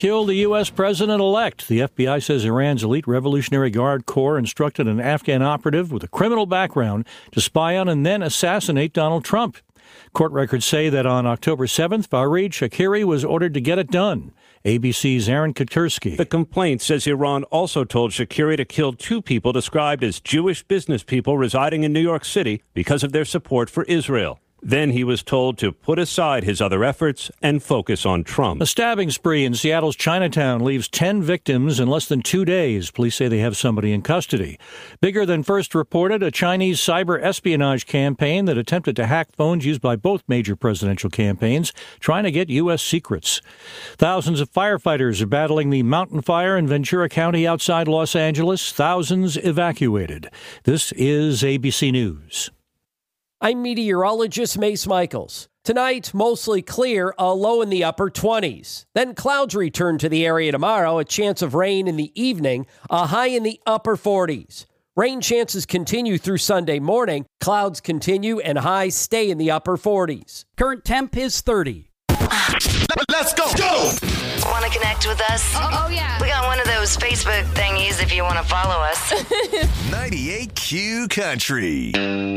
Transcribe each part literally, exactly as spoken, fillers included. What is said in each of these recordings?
Killed the U S president-elect. The F B I says Iran's elite Revolutionary Guard Corps instructed an Afghan operative with a criminal background to spy on and then assassinate Donald Trump. Court records say that on October seventh, Fareed Shakiri was ordered to get it done. A B C's Aaron Katersky. The complaint says Iran also told Shakiri to kill two people described as Jewish business people residing in New York City because of their support for Israel. Then he was told to put aside his other efforts and focus on Trump. A stabbing spree in Seattle's Chinatown leaves ten victims in less than two days. Police say they have somebody in custody. Bigger than first reported, a Chinese cyber espionage campaign that attempted to hack phones used by both major presidential campaigns, trying to get U S secrets. Thousands of firefighters are battling the mountain fire in Ventura County outside Los Angeles. Thousands evacuated. This is A B C News. I'm meteorologist Mace Michaels. Tonight, mostly clear, a low in the upper twenties. Then clouds return to the area tomorrow, a chance of rain in the evening, a high in the upper forties. Rain chances continue through Sunday morning. Clouds continue and highs stay in the upper forties. Current temp is thirty. Let's go. Go. Want to connect with us? Oh, oh, yeah. We got one of those Facebook thingies if you want to follow us. ninety-eight Q Country.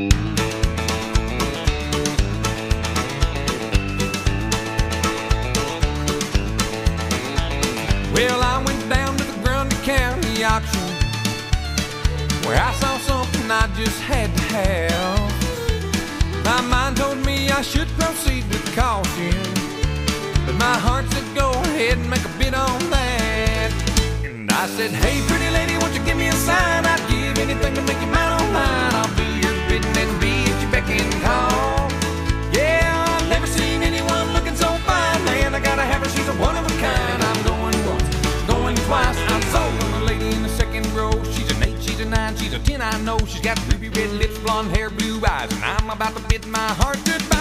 Well, I went down to the Grundy County auction where I saw something I just had to have. My mind told me I should proceed with caution, but my heart said go ahead and make a bid on that. And I said, hey, pretty lady, won't you give me a sign? I'd give anything to make you mine on mine. I'll do your bidding and be at your beck and call. Yeah, I've never seen anyone looking so fine. Man, I gotta have her, she's a one of a kind. I'm going once, going twice. I'm sold on the lady in the second row. She's an eight, she's a nine, she's a ten, I know. She's got ruby red lips, blonde hair, blue eyes, and I'm about to bid my heart goodbye.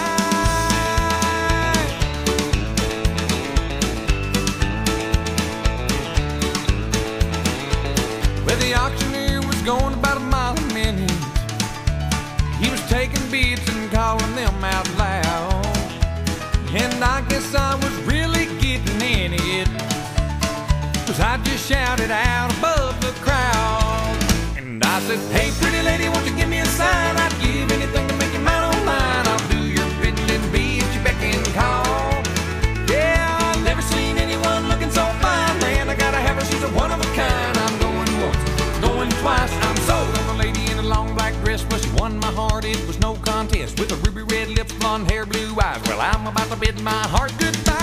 Well, the auctioneer was going about a mile a minute. He was taking bids and calling them out loud. And I guess I was really getting in it, 'cause I just shouted out above the crowd. And I said, hey, pretty lady, won't you give me a sign? I'd give anything to make you mine on mine. I'll do your bidding and be at your beck and call. Yeah, I've never seen anyone looking so fine. Man, I gotta have her, she's a one of a kind. I'm going once, going twice. I'm sold on the lady in a long black dress. Well, she won my heart, it was no contest. With a ruby red lips, blonde hair, blue eyes. Well, I'm about to bid my heart goodbye.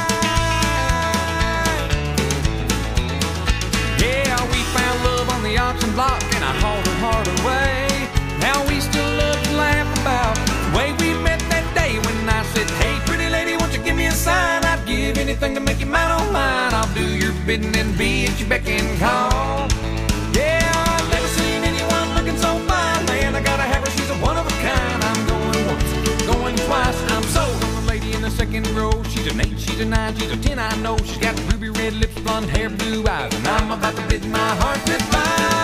Yeah, we found love on the auction block, and I hauled her heart away. Now we still love to laugh about the way we met that day when I said, hey, pretty lady, won't you give me a sign? I'd give anything to make you mine on mine. I'll do your bidding and be at your beck and call. Yeah, I've never seen anyone looking so fine. Man, I gotta have her, she's a one of a kind. I'm going once, going twice. I'm sold on the lady in the second row. She's an eight, she's a nine, she's a ten, I know. She's got ruby red lips, blonde hair, blue eyes, and I'm about to bid my heart goodbye.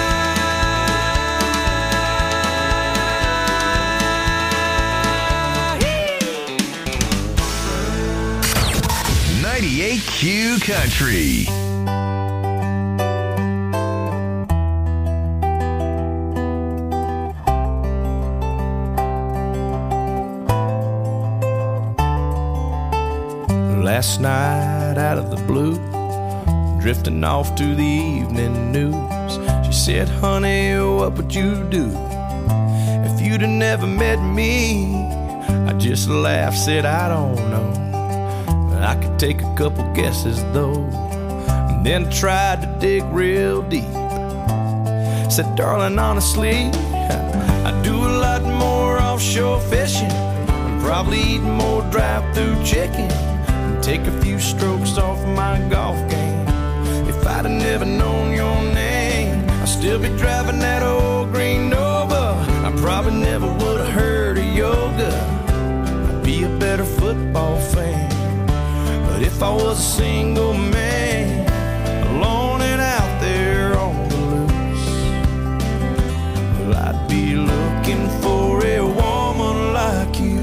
ninety-eight Q Country. Last night out of the blue, drifting off to the evening news, she said, honey, what would you do if you'd have never met me? I just laughed, said, I don't know, I could take a couple guesses though. And then tried to dig real deep. Said, darling, honestly, I do a lot more offshore fishing, and probably eat more drive-through chicken, take a few strokes off my golf game. If I'd have never known your name, I'd still be driving that old green Nova. I probably never would have heard of yoga. I'd be a better football fan. But if I was a single man, alone and out there on the loose, well, I'd be looking for a woman like you.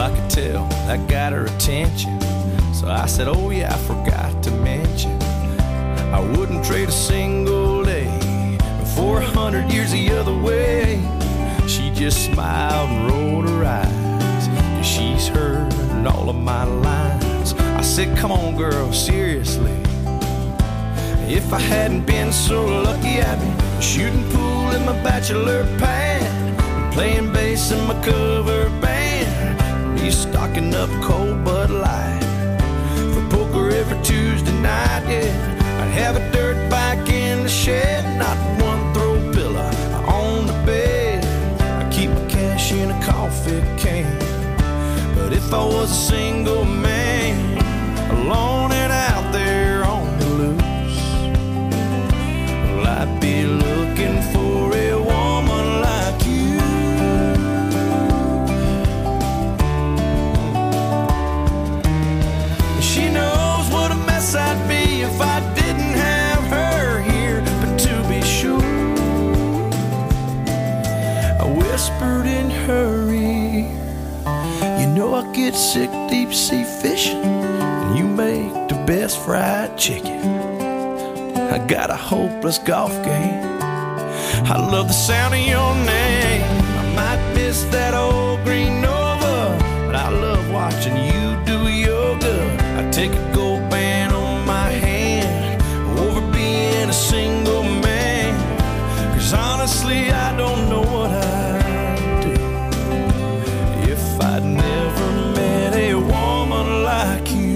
I could tell that got her attention. So I said, oh yeah, I forgot to mention, I wouldn't trade a single day for a hundred years the other way. She just smiled and rolled her eyes, 'cause she's heard all of my lines. I said, come on girl, seriously, if I hadn't been so lucky, I'd be shooting pool in my bachelor pad, playing bass in my cover band, be stocking up cold Bud Light for poker every Tuesday night, yeah. I'd have a dirt bike in the shed, not one throw pillow on the bed. I keep my cash in a coffee can. But if I was a single man, alone and out there on the loose, well, I'd be looking for a woman like you. She knows what a mess I'd be if I didn't have her here. But to be sure, I whispered in her ear, you know I get sick deep sea fishing, and you make the best fried chicken. I got a hopeless golf game, I love the sound of your name. I might miss that old green Nova, but I love watching you do yoga. I take a gold band on my hand over being a single man, 'cause honestly I don't know what I'd do if I'd never met a woman like you.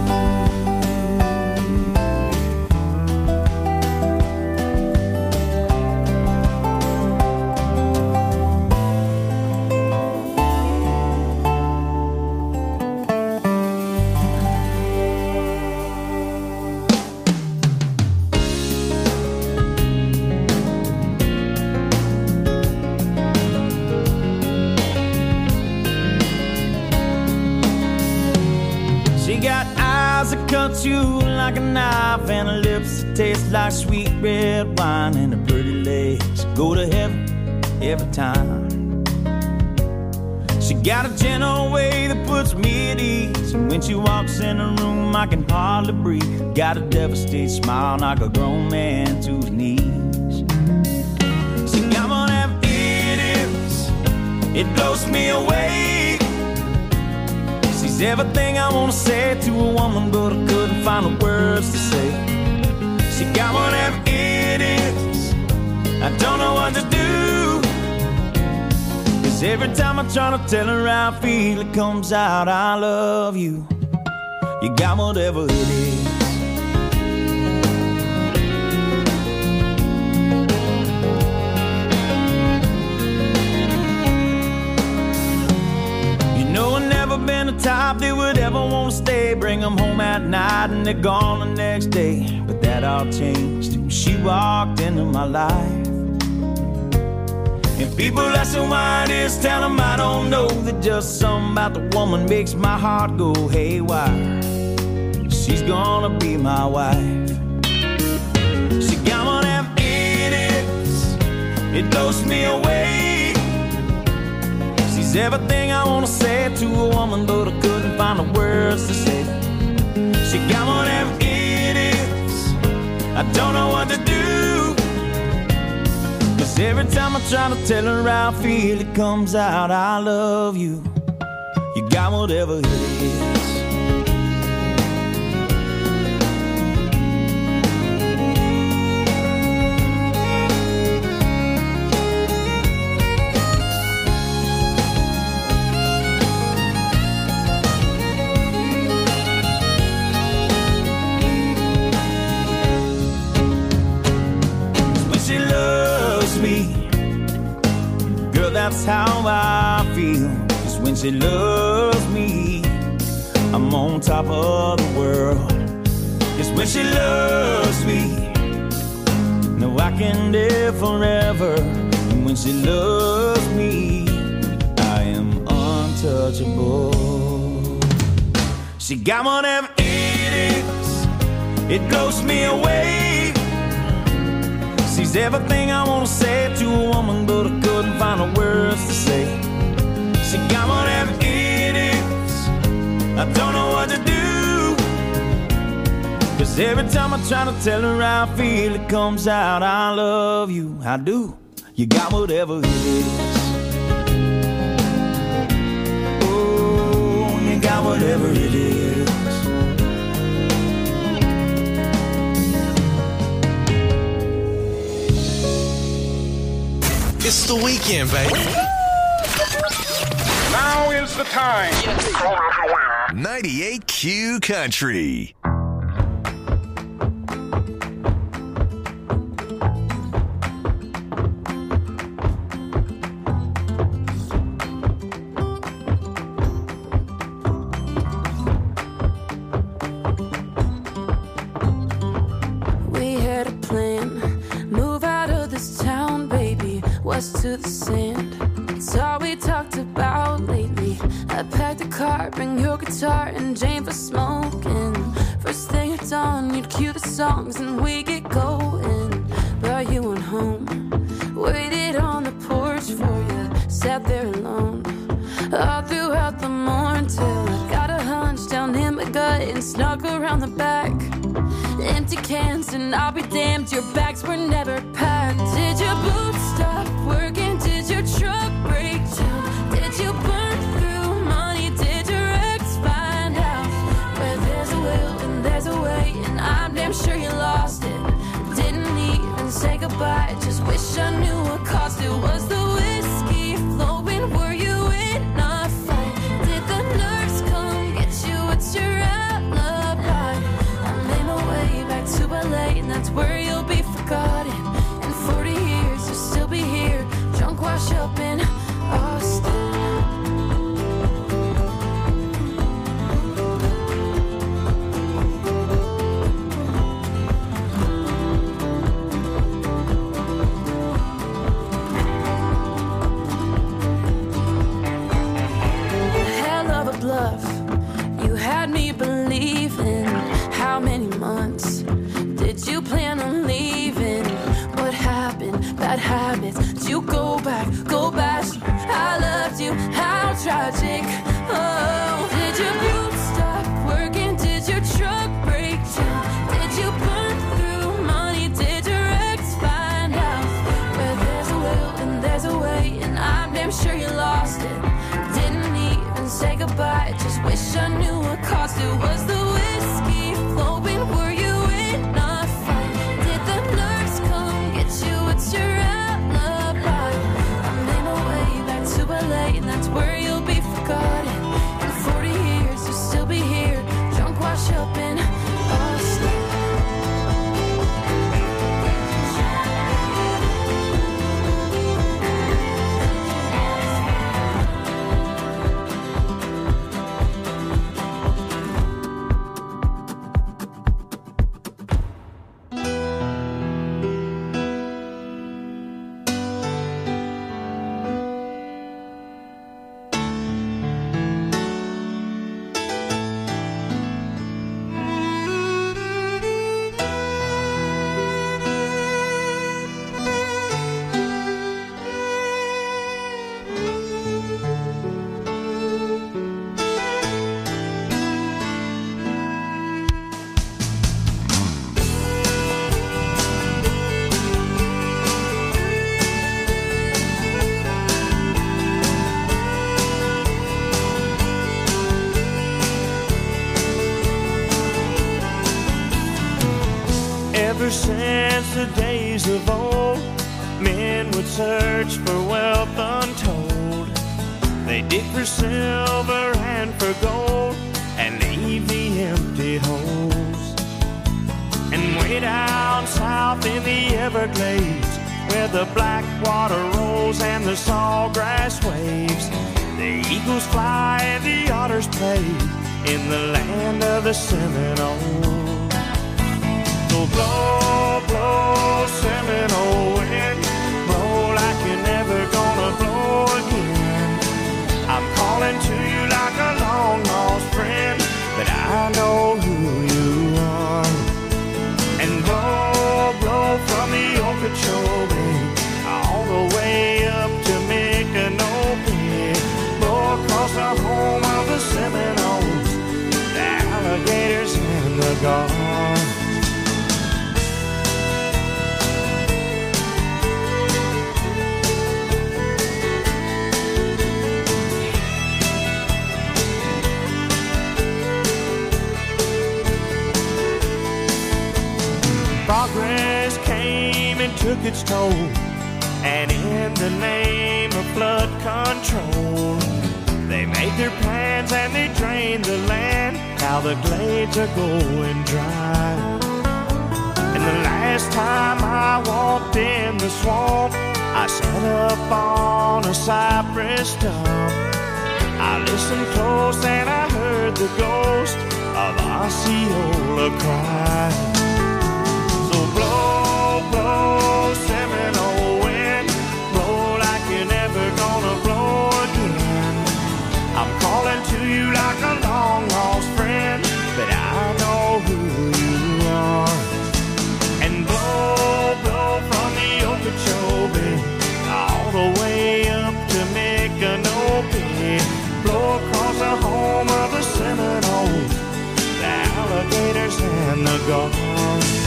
Cuts you like a knife and her lips that taste like sweet red wine, and her pretty legs go to heaven every time. She got a gentle way that puts me at ease, and when she walks in the room I can hardly breathe. Got a devastated smile, knock a grown man to his knees. She got one of them idiots, it blows me away. She's everything I wanna say to a woman, but I couldn't find the words to say. She got one of them idiots, I don't know what to do, 'cause every time I try to tell her how I feel, it comes out, I love you. You got whatever it is. Been the type that would ever want to stay, bring them home at night and they're gone the next day. But that all changed when she walked into my life. And people asking why it is, tell them I don't know, that just something about the woman makes my heart go haywire. She's gonna be my wife. She got one of them idiots, it blows me away. She's everything I wanna say to a woman, but I couldn't find the words to say. She got one of them idiots, I don't know what to do, 'cause every time I try to tell her how I feel, it comes out, I love you. You got whatever it is. That's how I feel, 'cause when she loves me, I'm on top of the world. 'Cause when she loves me, no, I can live forever. And when she loves me, I am untouchable. She got one of them idiots, it blows me away. She's everything I wanna say to a woman, but I couldn't find the words to say. She got one of them idiots, 'Cause every time I try to tell her how I feel, it comes out, I love you, I do. You got whatever it is. Oh, you got whatever it is. It's the weekend, baby. Now is the time. ninety-eight Q Country. West to the sand, it's all we talked about lately. I packed a car, bring your guitar and Jane for smoking. First thing at dawn, you'd cue the songs and we get going. But you went home, waited on the porch for you, sat there alone all throughout the morning till I got a hunch down in my gut and snuck around the back. Empty cans and I'll be damned, your bags were never packed. Did your boots stop working? Did your truck break down? Did you burn through money? Did your ex find out? Where there's a will and there's a way, and I'm damn sure you lost it. Didn't even say goodbye, just wish I knew what caused it. Was the whiskey flowing? Were you in a fight? Did the nerves come get you? What's your alibi? I made my way back to L A, and that's where you'll be forgotten. In forty years you'll still be here, drunk, wash up in Austin. Hell of a bluff, you had me believing. How many months did you plan on leaving? What happened? Bad habits. Did you go back? Go back. I loved you. How tragic. Oh, did your boots stop working? Did your truck break down? Did you burn through money? Did your ex find out? Where there's a will and there's a way, and I'm damn sure you lost it. Didn't even say goodbye, just wish I knew what caused it. Was the whiskey flowing? Were you in a fight? Did the nerves come get you? What's your alibi? I made my way back to L A, and that's where you'll be forgotten. In forty years you'll still be here, drunk, wash up in Austin. Ever since the days of old, men would search for wealth untold. They dig for silver and for gold and leave the empty holes. And way down south in the Everglades, where the black water rolls and the sawgrass waves, the eagles fly and the otters play in the land of the Seminoles. So blow, blow, Seminole wind, blow like you're never gonna blow again. I'm calling to you like a long lost friend, but I know who you are. And blow, blow from the Okeechobee all the way up to Micanopy. Blow across the home of the Seminoles, the alligators and the gulls. took its toll. And in the name of flood control, they made their plans and they drained the land. Now the glades are going dry. And the last time I walked in the swamp, I sat up on a cypress stump. I listened close and I heard the ghost of Osceola cry. So blow, blow, Seminole wind, blow like you're never gonna blow again. I'm calling to you like a long lost friend, but I know who you are. And blow, blow from the Okeechobee all the way up to Micanopy. Blow across the home of the Seminoles, the alligators and the gulls.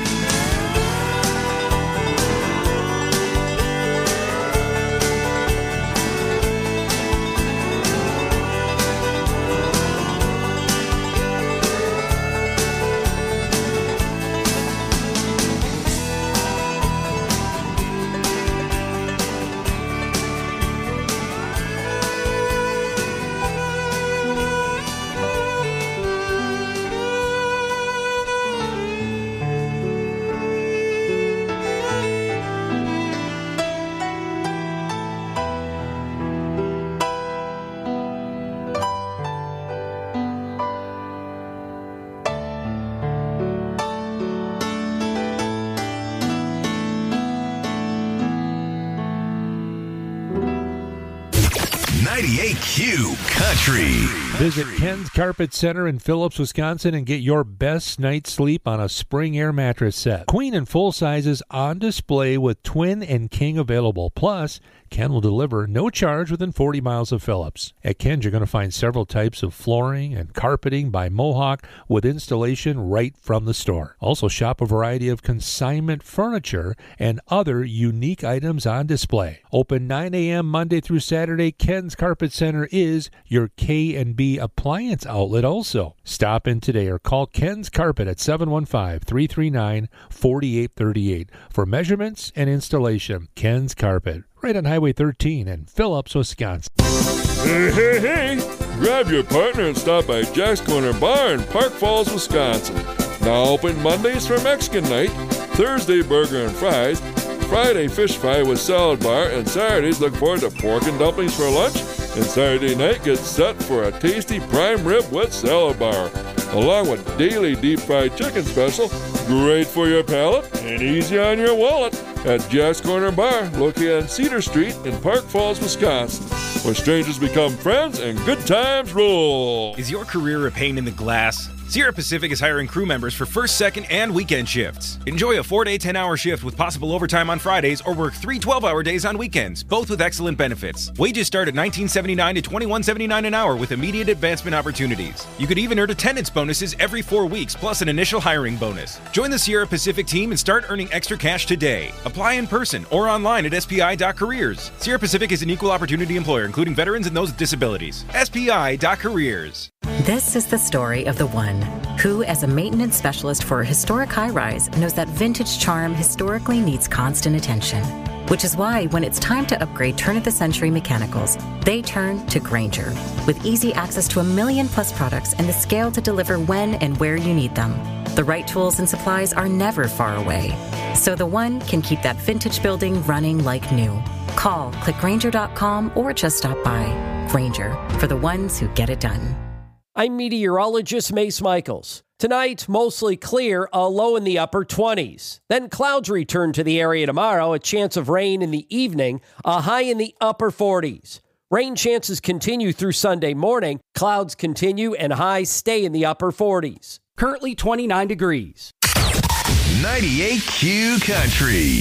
ninety-eight Q Country. Visit Ken's Carpet Center in Phillips, Wisconsin and get your best night's sleep on a spring air mattress set. Queen and full sizes on display with twin and king available. Plus, Ken will deliver no charge within forty miles of Phillips. At Ken's, you're going to find several types of flooring and carpeting by Mohawk with installation right from the store. Also, shop a variety of consignment furniture and other unique items on display. Open nine a.m. Monday through Saturday, Ken's Carpet Center is your K and B appliance outlet also. Stop in today or call Ken's Carpet at seven one five, three three nine, four eight three eight for measurements and installation. Ken's Carpet, right on Highway thirteen in Phillips, Wisconsin. Hey, hey, hey! Grab your partner and stop by Jack's Corner Bar in Park Falls, Wisconsin. Now open Mondays for Mexican night, Thursday burger and fries, Friday fish fry with salad bar, and Saturdays look forward to pork and dumplings for lunch, and Saturday night gets set for a tasty prime rib with salad bar, along with daily deep fried chicken special, great for your palate and easy on your wallet, at Jack's Corner Bar, located on Cedar Street in Park Falls, Wisconsin, where strangers become friends and good times roll. Is your career a pain in the glass? Sierra Pacific is hiring crew members for first, second, and weekend shifts. Enjoy a four-day, ten-hour shift with possible overtime on Fridays or work three twelve-hour days on weekends, both with excellent benefits. Wages start at nineteen seventy-nine to twenty-one seventy-nine an hour with immediate advancement opportunities. You could even earn attendance bonuses every four weeks, plus an initial hiring bonus. Join the Sierra Pacific team and start earning extra cash today. Apply in person or online at S P I dot careers. Sierra Pacific is an equal opportunity employer, including veterans and those with disabilities. S P I dot careers. This is the story of the one who, as a maintenance specialist for a historic high-rise, knows that vintage charm historically needs constant attention. Which is why, when it's time to upgrade turn-of-the-century mechanicals, they turn to Grainger. With easy access to a million-plus products and the scale to deliver when and where you need them, the right tools and supplies are never far away. So the one can keep that vintage building running like new. Call, click Grainger dot com, or just stop by. Grainger, for the ones who get it done. I'm meteorologist Mace Michaels. Tonight, mostly clear, a low in the upper twenties. Then clouds return to the area tomorrow, a chance of rain in the evening, a high in the upper forties. Rain chances continue through Sunday morning. Clouds continue and highs stay in the upper forties. Currently twenty-nine degrees. ninety-eight Q Country.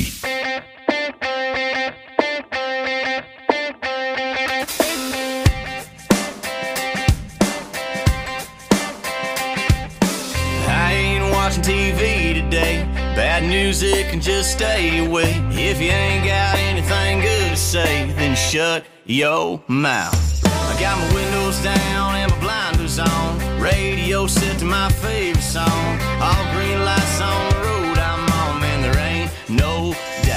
Watching T V today, bad music can just stay away. If you ain't got anything good to say, then shut your mouth. I got my windows down and my blinders on, radio set to my favorite song. All green lights on the road I'm on, man, there ain't no doubt.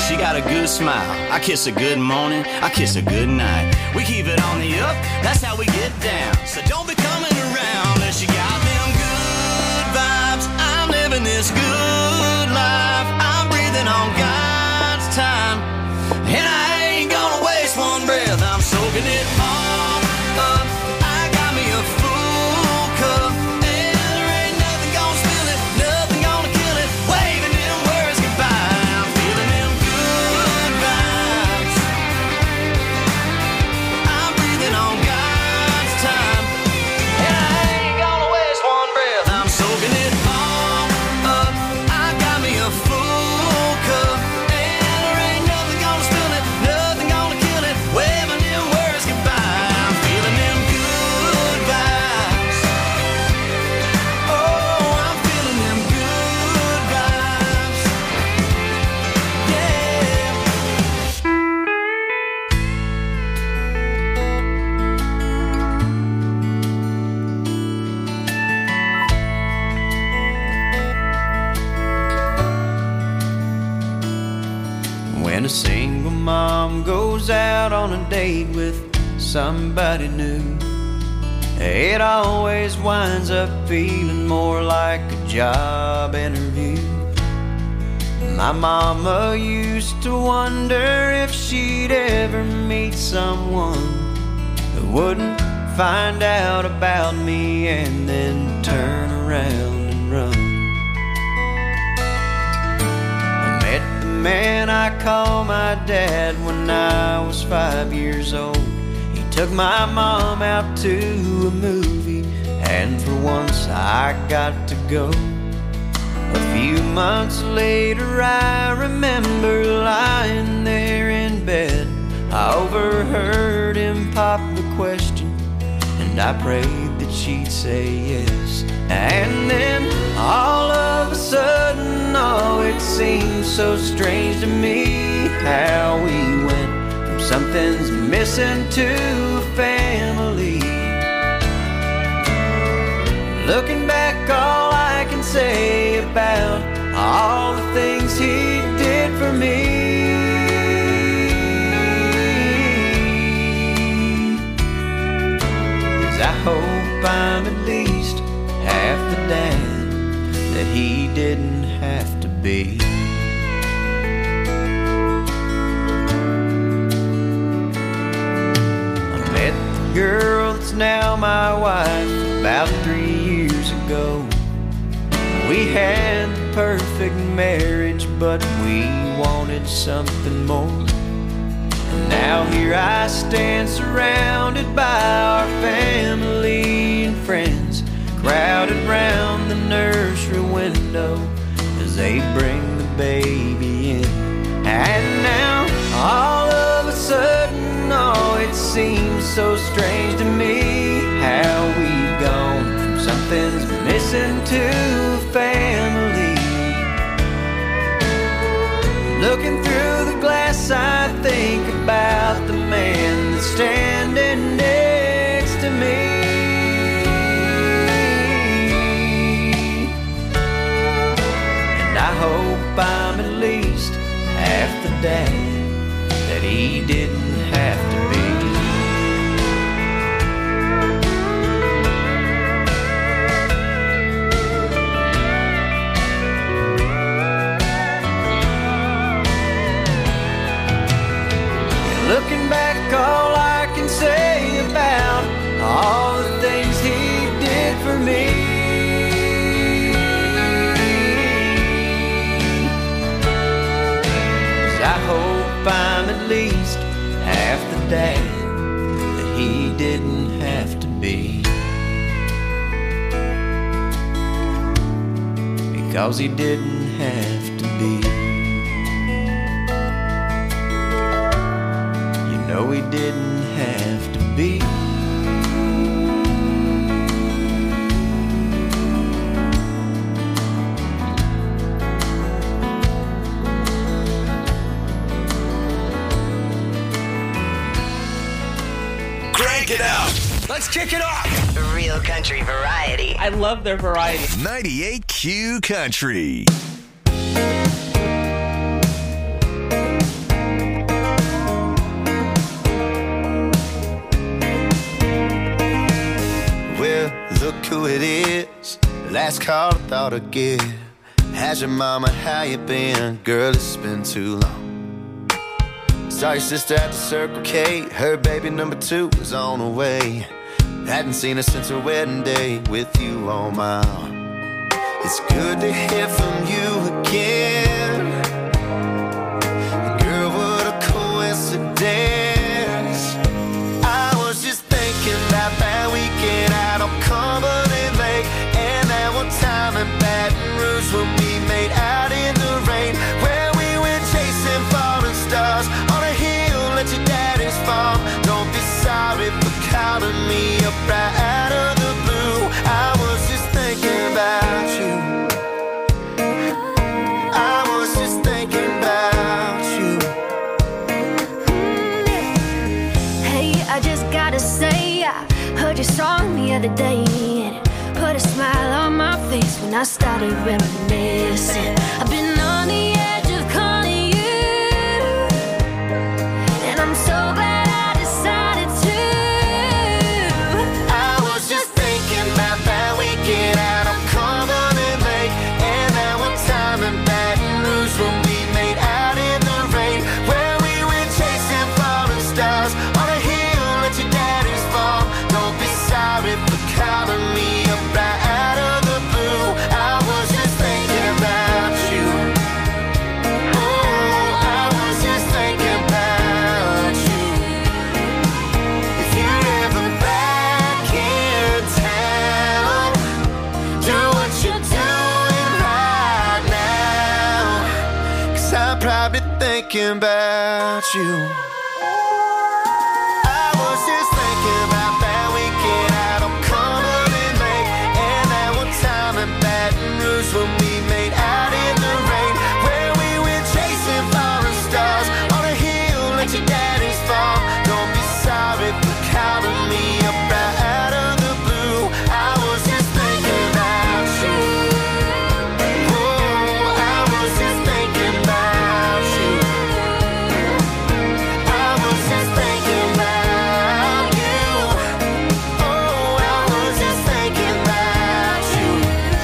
She got a good smile. I kiss a good morning. I kiss a good night. We keep it on the up. That's how we get down. So don't be coming around unless you got them good vibes. I'm living this good life. I'm breathing on God's time. And I ain't gonna waste one breath. I'm soaking it all up. I got me a full cup. And there ain't nothing gonna spill it. Nothing gonna kill it. Waving them words goodbye. I'm feeling them good vibes. I'm breathing on God's time. And I ain't gonna waste one breath. I'm soaking it all up. I got me a full cup. And there ain't nothing gonna spill it. Nothing gonna kill it. Waving them words goodbye. I'm feeling them good vibes. Oh, I'm feeling them good vibes. Yeah. When a single mom goes out on a date with somebody new, it always winds up feeling more like a job interview. My mama used to wonder if she'd ever meet someone who wouldn't find out about me and then turn around and run. I met the man I call my dad when I was five years old. He took my mom out to a movie, and for once I got to go. A few months later I remember lying there in bed. I overheard him pop the question, and I prayed that she'd say yes. And then all of a sudden, oh, it seemed so strange to me how we went from something's missing to a family. Looking back, all I can say about all the things he did for me is I hope I'm at least half the dad that he didn't have to be. I met the girl that's now my wife about three years ago. We had the perfect marriage, but we wanted something more. And now here I stand surrounded by our family and friends, crowded round the nursery window as they bring the baby in. And now all of a sudden, oh, it seems so strange to me how we've gone from something's missing to a family. Looking through the glass, I think about the man that's standing next to me. And I hope I'm at least half the dad that he didn't have to be. Looking back, all I can say about all the things he did for me is I hope I'm at least half the dad that he didn't have to be, because he didn't have to be. No, he didn't have to be. Crank it up. Let's kick it off. Real country variety. I love their variety. ninety-eight Q Country. who it is. Last call I thought I'd give. How's your mama, how you been? Girl, it's been too long. Saw your sister at the Circle K. Her baby number two was on the way. Hadn't seen her since her wedding day with you on my arm. It's good to hear from you again. Girl, what a coincidence. I was just thinking about that weekend out on Cumberland Lake, and that one time in Baton Rouge when we made out in the rain, where we went chasing falling stars on a hill at your daddy's farm. Don't be sorry for calling me up right out of the blue. I was just thinking about you. I was just thinking about you. Hey, I just gotta say, I heard your song the other day, and it put a smile on my face when I started reminiscing. I've been on the edge of calling you, and I'm so glad I decided to. I was just thinking about that weekend out on Cumberland Lake, and that one time in Baton Rouge when we made out in the rain, where we went chasing falling stars on a hill at your daddy's farm. Don't be sorry for calling me up right out of the blue. I was just thinking about you. Oh, I was just thinking about you. If you're ever back in town, do what you're doing right now, 'cause I'm probably thinking about you. I was just thinking about that weekend out on Cumberland Lake, and that one time in Baton Rouge when we made out in the rain, where we went chasing falling stars on a hill at your daddy's farm. Don't be sorry for calling me up right out of the blue. I was just thinking about you. Oh, I was just thinking about you. I was just thinking about you. Oh, I was just thinking about you.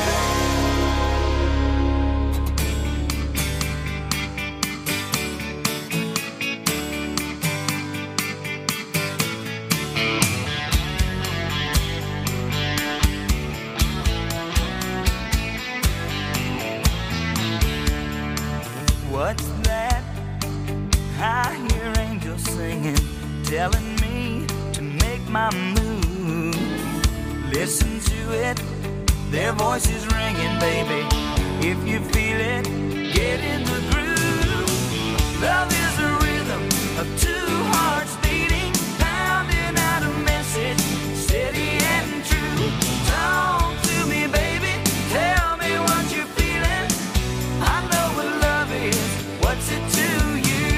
What's that? I hear angels singing, telling me to make my move. Listen to it, their voices ringing, baby. If you feel it, get in the groove. Love is a rhythm of two hearts beating, pounding out a message, steady and true. Talk to me, baby, tell me what you're feeling. I know what love is, what's it to you?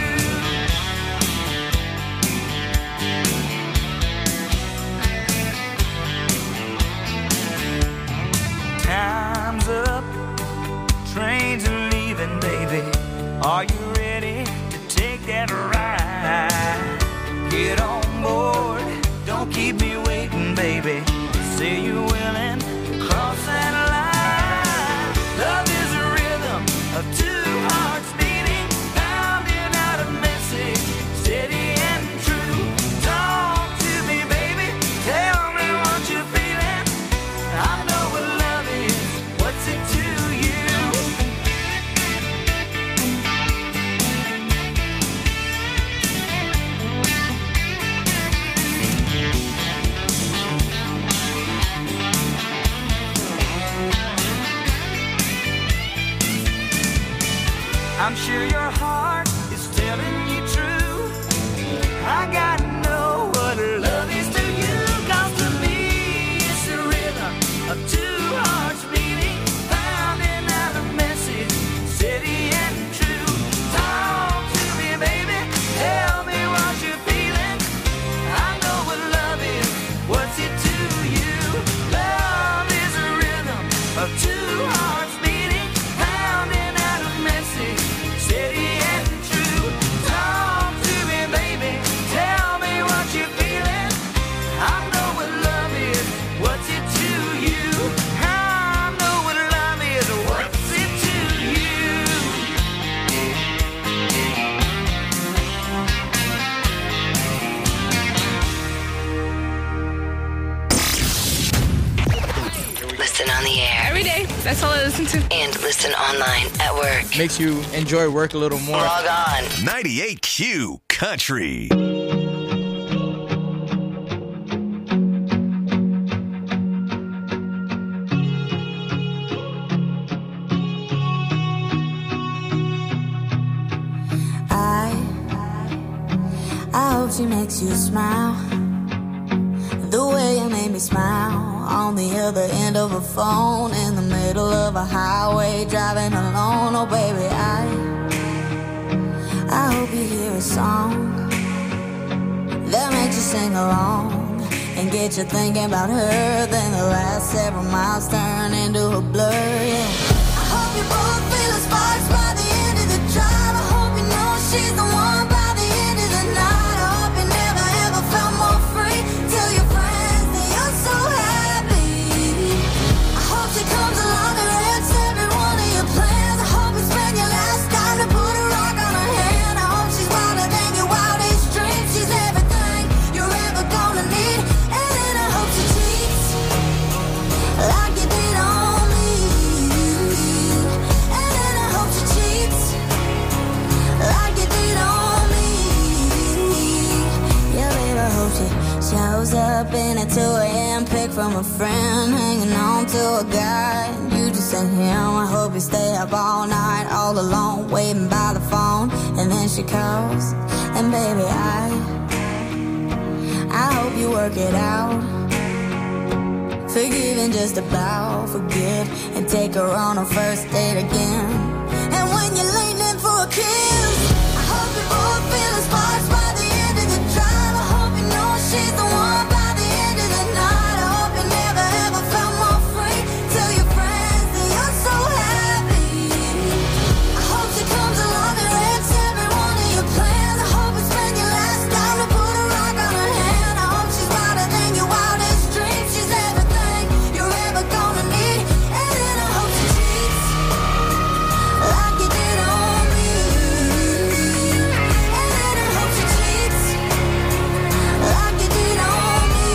Time's up, trains are leaving, baby. Are you ready to take that ride? Get on board, don't keep me waiting, baby. Say you're willing to cross that line. Love is a rhythm of two hearts beating, pounding out a message, steady and true. Talk to me, baby, tell me what you're feeling. I know what love is, what's it to you? I'm sure your heart is telling you true. I gotta know what love is to you. 'Cause to me it's the rhythm of two hearts beating, pounding out a message, steady and true. Talk to me, baby, tell me what you're feeling. I know what love is, what's it to you? Love is a rhythm of two hearts beating, pounding out a message, steady and true. Talk to me, baby, tell listen to. And listen online at work. Makes you enjoy work a little more. Log on. ninety-eight Q Country. I hope she makes you smile the way you made me smile on the other end of a phone in the middle of a highway driving alone. Oh baby, I I hope you hear a song that makes you sing along and get you thinking about her. Then the last several miles turn into a blur. Yeah. I hope you both feel the sparks by the end of the drive. I hope you know she's the one by the end of the night. Felt more free. Tell your friends that you're so happy. I hope she comes along and wrecks every one of your plans. I hope you spend your last time to put a rock on her hand. I hope she's wilder than your wildest dreams. She's everything you're ever gonna need. And then I hope she cheats like you did on me. And then I hope she cheats like you did on me. I hope she shows up in a two a.m. pic from a friend, hanging on to a guy. You just sent him. I hope you stay up all night, all alone, waiting by the phone. And then she calls, and baby, I I hope you work it out. Forgive and just about forget, and take her on a first date again. And when you're leaning in for a kiss, I hope you both feel the sparks by the end of the drive. I hope you know she's the one by the end of the night. I hope you never ever felt more free. Tell your friends that you're so happy. I hope she comes along and wrecks every one of your plans. I hope you spend your last time to put a rock on her hand. I hope she's wilder than your wildest dreams. She's everything you're ever gonna need. And then I hope she cheats like you did on me. And then I hope she cheats like you did on me.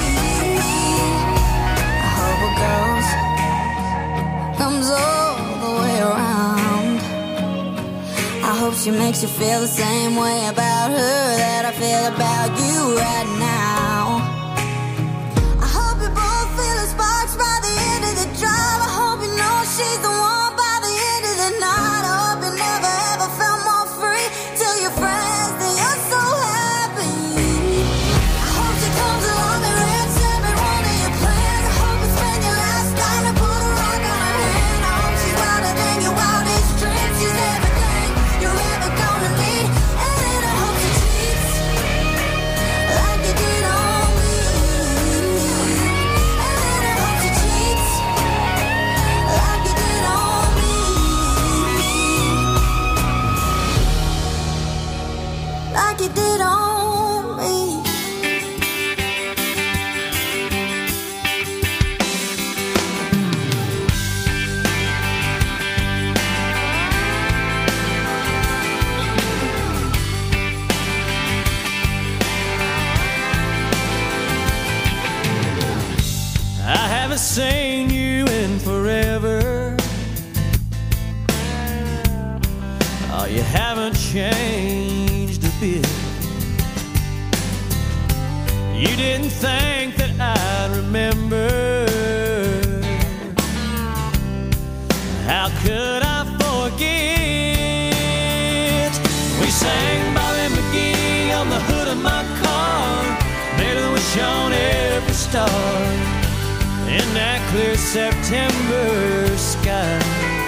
I hope it goes, comes all the way around. I hope she makes you feel the same way about her that I feel about you right now. I hope you both feel the sparks by the end of the drive. I hope you know she's the one by the end of the night. I hope you never ever felt more free. Tell your friends that you're so happy. I hope she comes along and wrecks every one of your plans. I hope you spend your last time to put a rock on her hand. I hope she's wilder than your wildest dreams. She's everything you're ever gonna need. And then I hope she cheats like you did on me. And then I hope she cheats like you did on me. Like you did on me. I haven't seen you in forever. Oh, you haven't changed a bit. You didn't think that I'd remember. How could I forget? We sang Bobby McGee on the hood of my car, made a wish on every star in that clear September sky.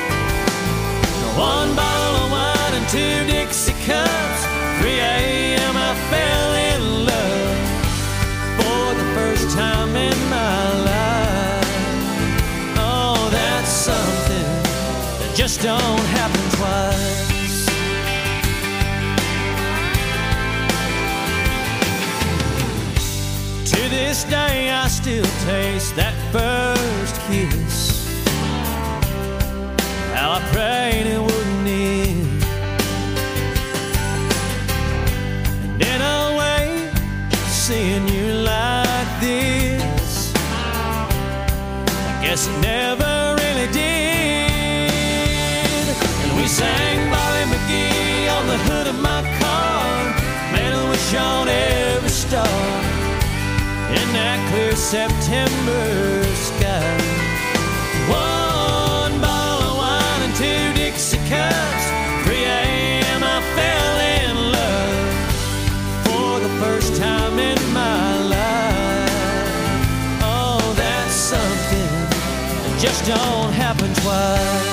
One bottle of wine and two Dixie cups. three a.m. I fell in love for the first time in my life. Oh, that's something that just don't happen twice. To this day I still taste that first kiss. How I prayed it wouldn't end. And in a way, seeing you like this, I guess it never really did. We sang Bobby McGee on the hood of my car. Man, I wish on every star in that clear September sky. One bottle of wine and two Dixie cups. three a.m. I fell in love for the first time in my life. Oh, that's something that just don't happen twice.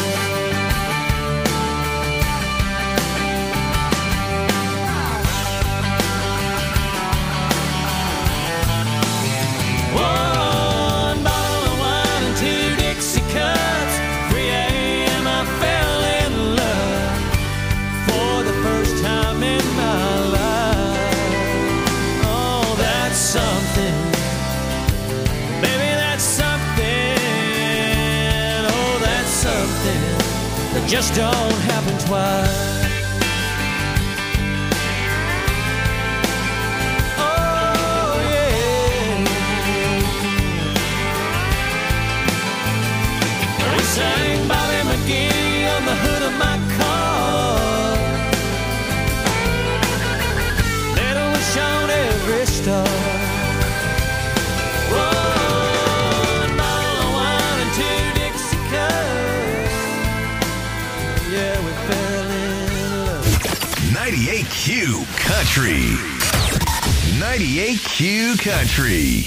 One bottle of wine and two Dixie cups. three a.m. I fell in love for the first time in my life. Oh, that's something. Baby, that's something. Oh, that's something that just don't happen twice. Sang Bobby McGee on the hood of my car. Little wish on every star. One bottle of wine and two Dixie cups. Yeah, we fell in love. ninety-eight Q Country. ninety-eight Q Country.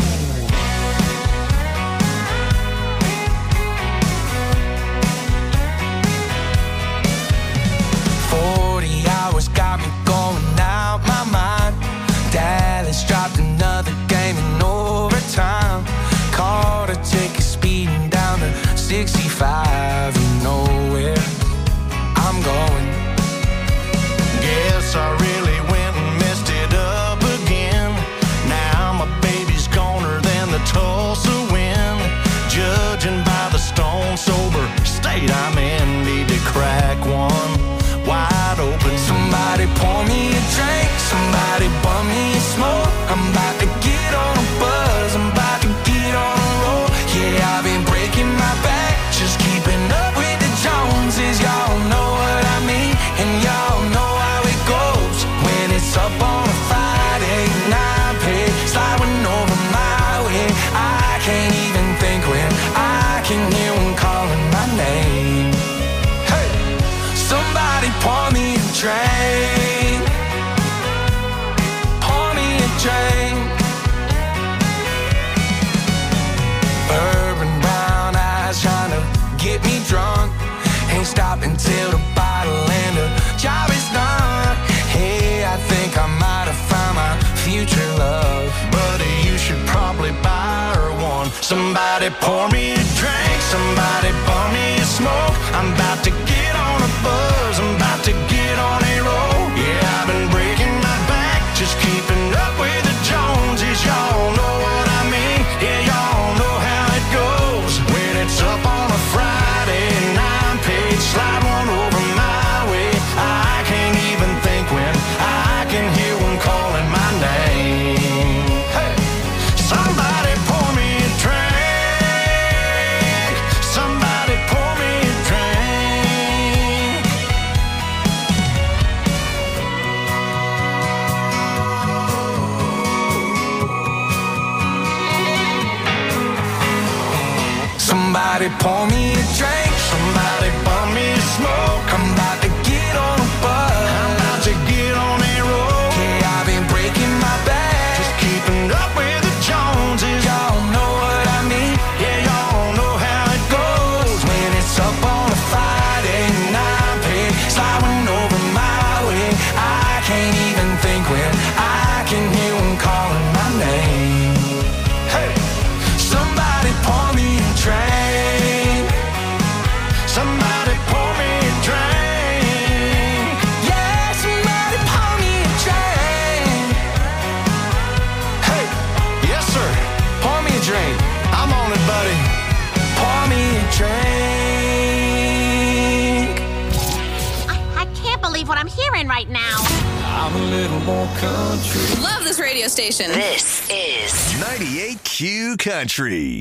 Got me going out my mind. Dallas dropped another game in overtime. Caught a ticket speeding down to sixty-five. You know where I'm going. Guess I really went and messed it up again. Now my baby's goner than the Tulsa wind. Judging by the stone sober state I'm in, need to crack one wide open. Somebody pour me a drink, somebody bum me a smoke. I'm about to get on a buzz, I'm about to get on a roll. Yeah, I've been breaking my back, just keeping up with the Joneses. Y'all know what I mean, and y'all know how it goes. When it's up on a Friday night, pay sliding over my way. I can't even think when I can hear one calling my name. Hey, somebody pour me a drink, pour me a drink. Bourbon brown eyes trying to get me drunk. Ain't stopping till the bottle and the job is done. Hey, I think I might have found my future love. Buddy, you should probably buy her one. Somebody pour me a drink, somebody pour me a smoke. I'm about to get on a buzz, I'm about to get on a roll. Yeah, I've been breaking my back, just keeping up with the Joneses. Y'all know what I mean, yeah, y'all know how it goes. When it's up on a Friday nine page, slide one over my way. I can't even think when I can hear one calling my name. Hey, somebody pour me a drink, somebody pour me a drink. Somebody pour me a drink, somebody pour me a smoke. I'm about to get on a buzz, I'm about to get on a roll. Yeah, I've been breaking my back, just keeping up with the Joneses. Y'all know what I mean, yeah, y'all know how it goes. When it's up on a Friday night, pay sliding over my way. I can't even think when I can hear one calling my name. Hey, somebody pour me a drink, somebody pour me a drink. Yeah, somebody pour me a drink. Hey, yes sir, pour me a drink. I'm on it, buddy. Pour me a drink. I can't believe what I'm hearing right now. I'm a little more country. Love this radio station. This is ninety-eight Q Country.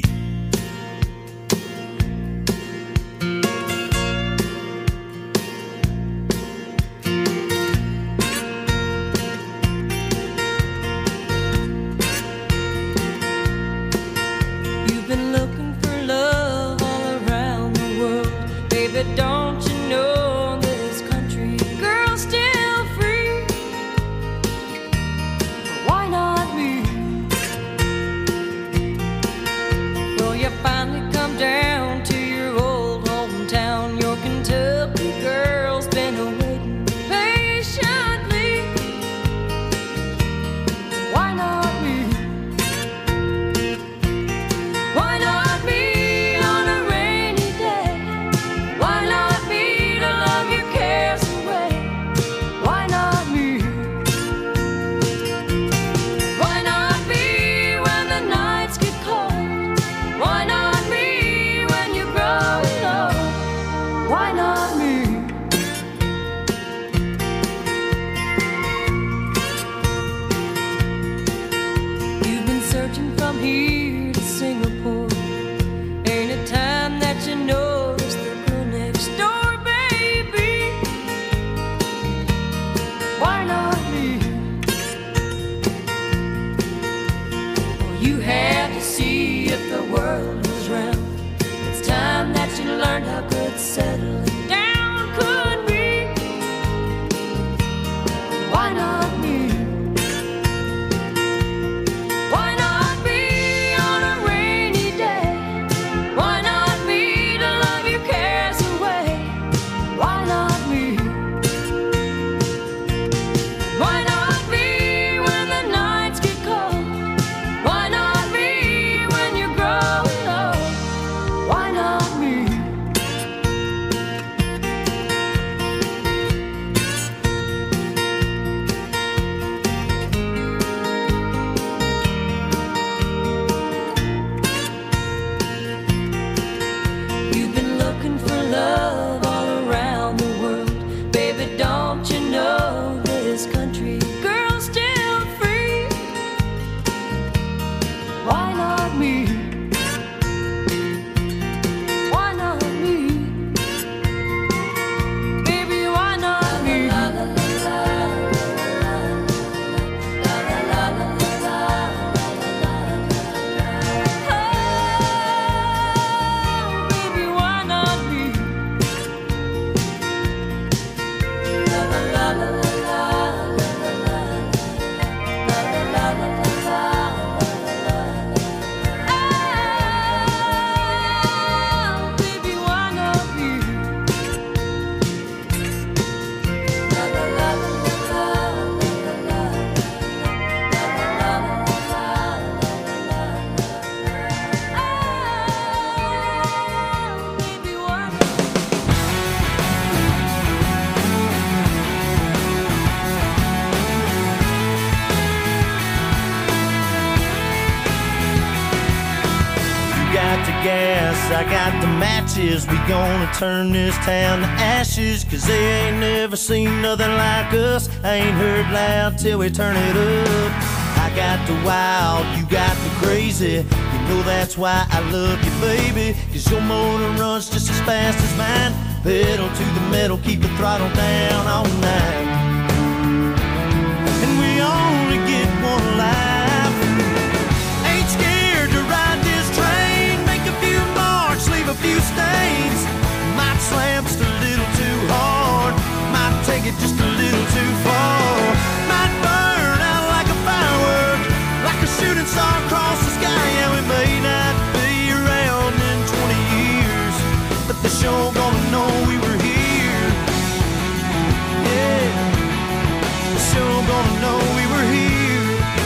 I got the matches. We gonna turn this town to ashes, cause they ain't never seen nothing like us. I ain't heard loud till we turn it up. I got the wild, you got the crazy. You know that's why I love you, baby, cause your motor runs just as fast as mine. Pedal to the metal, keep the throttle down all night. And we only get one life. Ain't scared to ride this train. Make a few marks, leave a few stains. Might slam just a little too hard. Might take it just a little too far. Might burn out like a firework, like a shooting star across the sky. Yeah, we may not be around in twenty years, but the show gonna know we were here. Yeah, the show gonna know we were here.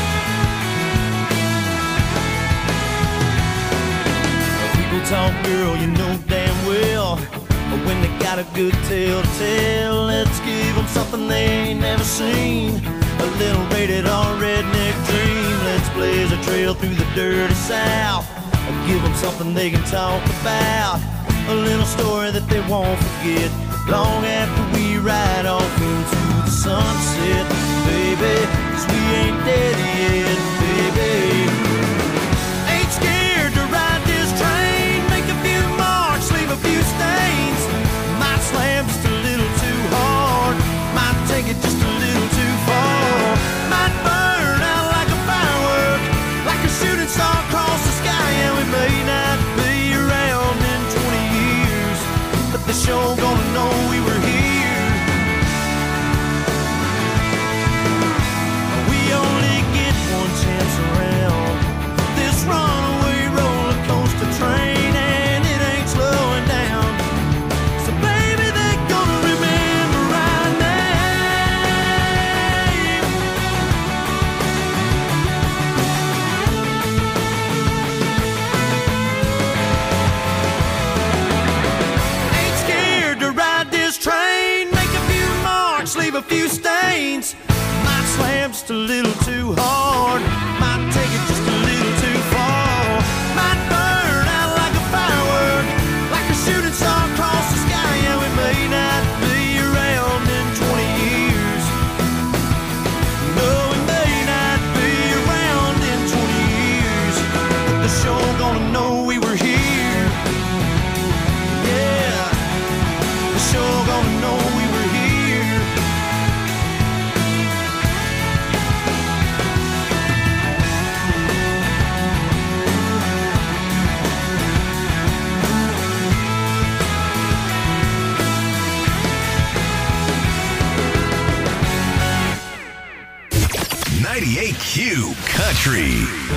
People talk, girl, you know damn well, but when they got a good tale to tell, let's give them something they ain't never seen. A little rated R redneck dream. Let's blaze a trail through the dirty South. Give them something they can talk about. A little story that they won't forget long after we ride off into the sunset, baby, cause we ain't dead yet, baby. Ain't scared to ride this train. Make a few marks, leave a few stains. Might slam just a little too hard. Might take it just a little too far. Might burn out like a firework, like a shooting star across the sky. And we may not be around in twenty years, but the show gonna know we were here. We only get one chance around this runaway roller coaster train, and it ain't slowing down. So baby, they're gonna remember our name. Ain't scared to ride this train. Make a few marks, leave a few stains. Might slam just a little too hard. Might take it just a little too far. Might burn out like a firework, like a shooting star across the sky. Yeah, we may not be around in twenty years. No, we may not be around in twenty years, but the show gonna know we were here. Yeah, the show gonna know we were here. ninety-eight Q Country.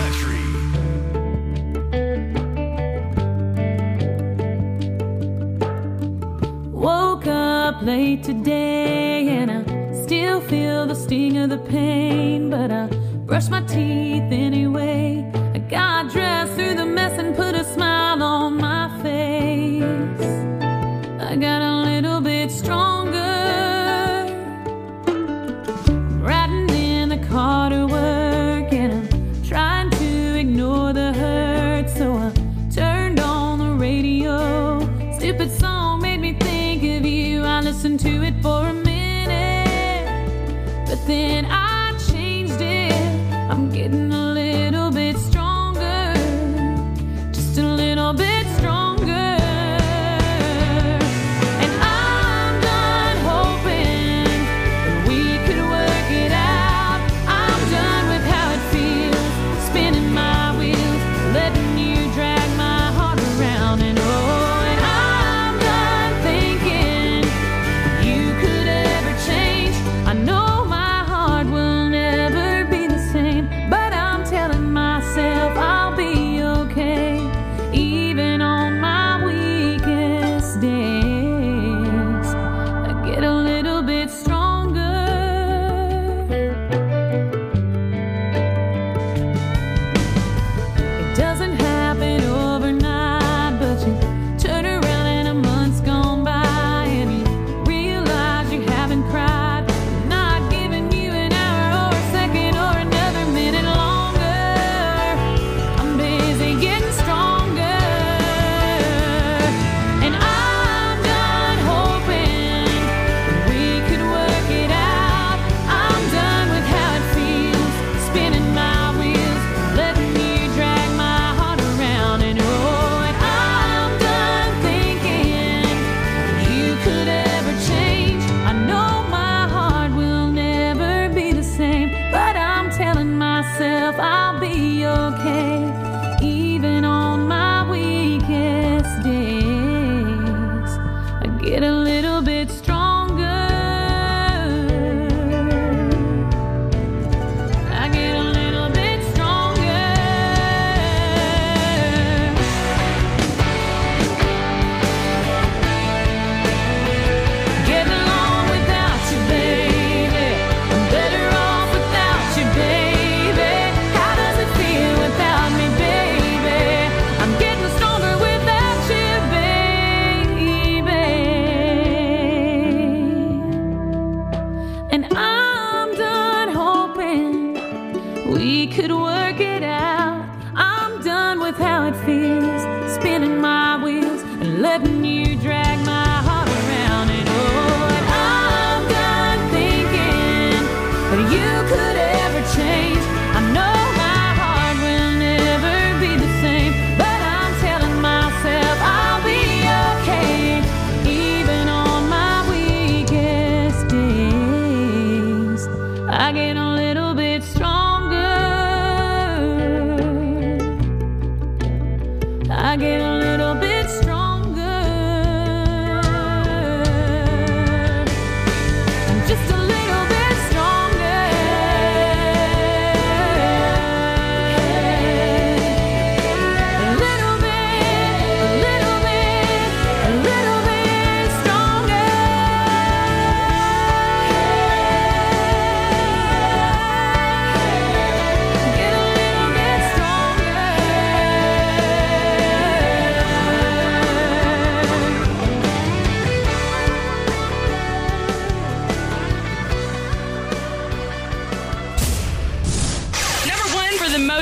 Woke up late today and I still feel the sting of the pain, but I brushed my teeth anyway. I got dressed through the mess and put a smile on my face. I got a little bit stronger, riding in the car to work, and I'm trying to ignore the hurt, so I turned on the radio. Stupid song made me think of you. I listened to it for a minute, but then I changed it. I'm getting a little bit stronger.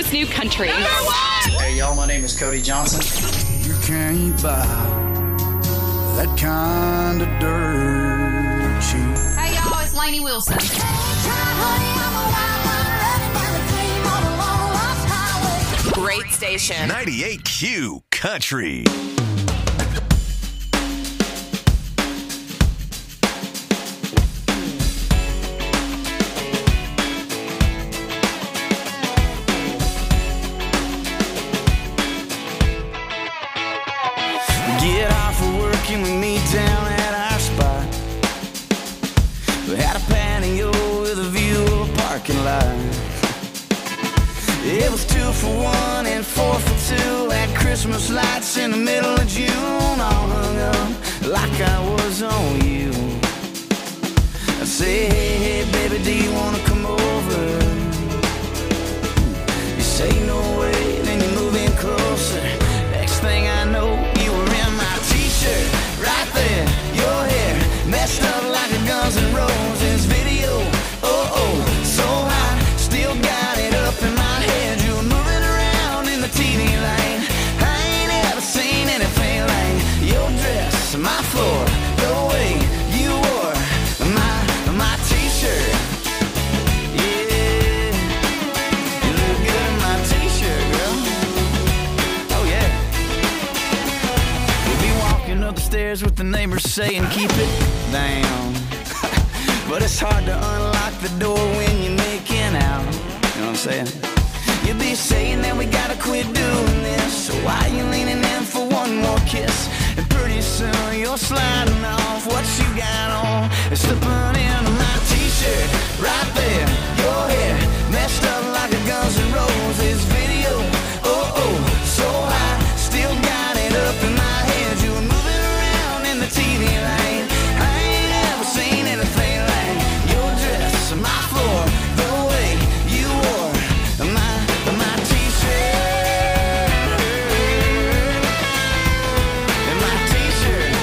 most new country. Hey, y'all, my name is Cody Johnson. You can't buy that kind of dirt cheap. Hey, y'all, it's Lainey Wilson. Great station. ninety-eight Q Country. Get off of work and we meet down at our spot. We had a patio with a view of a parking lot. It was two for one and four for two. Had Christmas lights in the middle of June, all hung up like I was on you. I say, hey, hey, baby, do you wanna come over? You say no way, then you move in closer. Next thing I know, you were in my t-shirt, right there. Your hair messed up like a Guns N' Roses video. Oh, oh, so high, still got it up in my head. You were moving around in the T V lane. I ain't ever seen anything like your dress, my floor, the way you wore my, my t-shirt. Yeah, you look good in my t-shirt, girl. Oh, yeah. We'll be walking up the stairs with the neighbors saying, keep it down. But it's hard to unlock the door when you're making out. You know what I'm saying? You'll be saying that we gotta quit doing this. So why you leaning in for one more kiss? And pretty soon you're sliding off what you got on and slipping into my t-shirt. Right there, your hair messed up like a Guns N' Roses video. Oh, oh, so high, still got it up in my head. You were moving around in the T V lane. I ain't ever seen anything like your dress, my floor, the way you wore my, my t-shirt. And my t-shirt.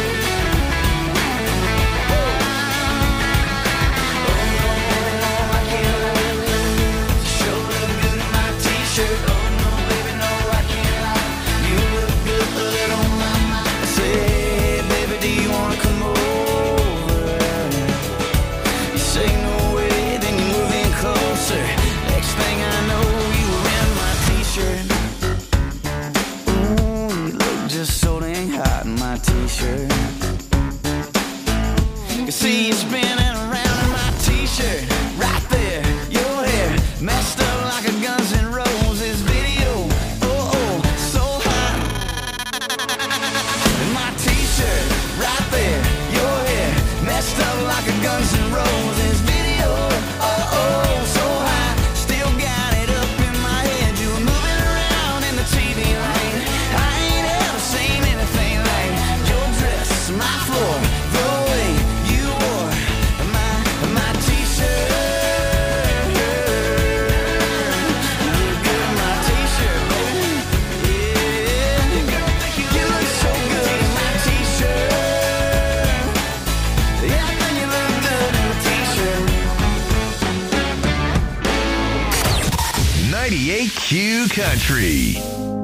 Oh no, no, I can't lie. Sure look good in my t-shirt. Oh no, baby, no, I can't lie. You look good on my mind. I say, hey, baby, do you wanna come over? You say no way, then you move in closer. Next thing I know, you were in my t-shirt. Ooh, you look just so dang hot in my t-shirt. You see you spinning around in my t-shirt. Right there, your hair messed up like a Guns N' Roses video. Oh, oh, so hot. In my t-shirt, right there, your hair messed up like a Guns N' Roses video. Oh, oh, so high, still got it up in my head. You were moving around in the T V lane. I ain't ever seen anything like your dress, my floor, the way you wore my, my t-shirt. You look good in my t-shirt, baby. Yeah, you look so good in my t-shirt. Yeah, I think you look good in a t-shirt. ninety-eight Q Country.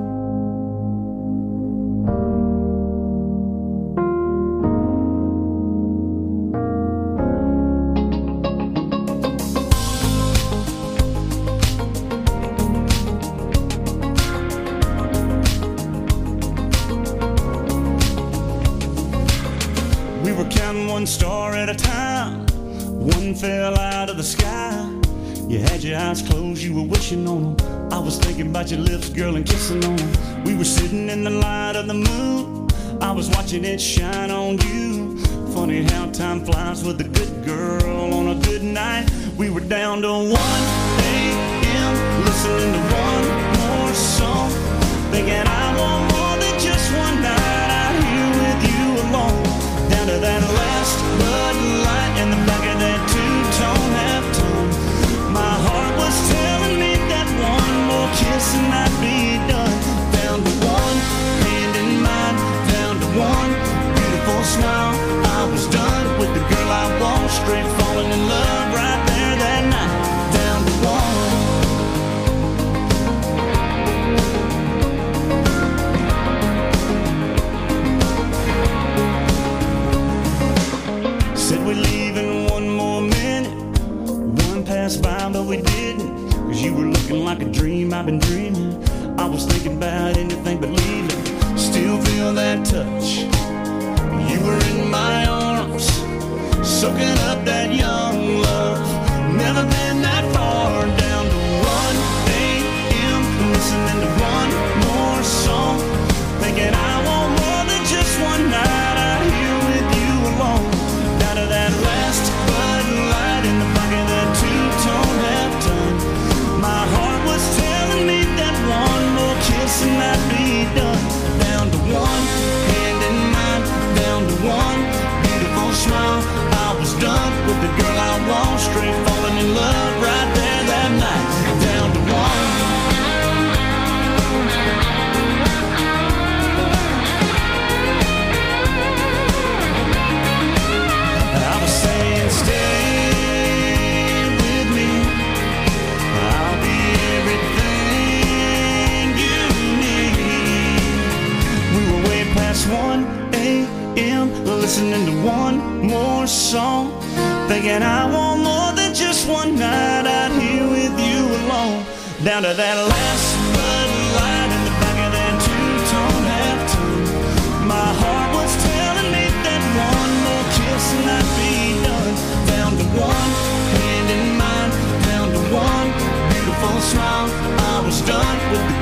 We were counting one star at a time. One fell out of the sky. You had your eyes closed, you were wishing on them. I was thinking about your lips, girl, and kissing on them. We were sitting in the light of the moon. I was watching it shine on you. Funny how time flies with a good girl on a good night. We were down to one a.m. listening to one more song, thinking I want more than just one night out here with you alone. Down to that last Bud Light in the back of that two-tone half-tone. My heart was telling me that one more kiss and I'd be done. Down to one, hand in mind, down to one beautiful smile. I was done with the girl I want, straight falling in love right there that night. Down to one, we leave in one more minute? One past five, but we didn't. Cause you were looking like a dream I've been dreaming. I was thinking about anything but leaving. Still feel that touch. You were in my arms, soaking up that young love. Never been that far. Down to one a.m. listening to one more song, thinking I want more than just one night out here with you alone. Down to that last Bud Light in the back of that two-tone half-ton. My heart was telling me that one more kiss and I'd be done. Down to one hand in mine, down to one beautiful smile. I was done with the girl I want, straight falling in love right there that night. Down to one. I was saying stay with me, I'll be everything you need. We were way past one a.m. listening to one more song, thinking I want more than just one night out here with you alone. Down to that last Bud Light in the back of that two-tone half-tone. My heart was telling me that one more kiss and I'd be done. Down to one hand in mine, down to one beautiful smile. I was done with the